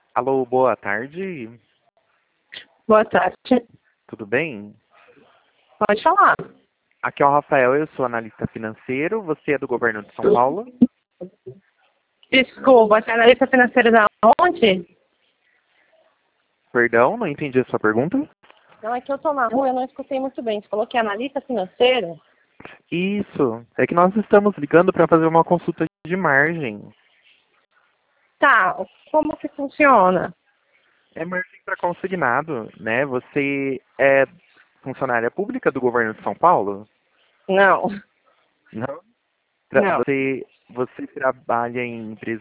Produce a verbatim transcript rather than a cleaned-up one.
Alô, boa tarde. Boa tarde. Tudo bem? Pode falar. Aqui é o Rafael, eu sou analista financeiro. Você é do governo de São Paulo? Desculpa, você é analista financeira da onde? Perdão, não entendi a sua pergunta. Não, é que eu tô na rua, eu não escutei muito bem. Você falou que é analista financeira? Isso, é que nós estamos ligando para fazer uma consulta de margem. Tá, como que funciona? É margem para consignado, né? Você é funcionária pública do governo de São Paulo? Não, Não. Tra- não. Você, você trabalha em empresa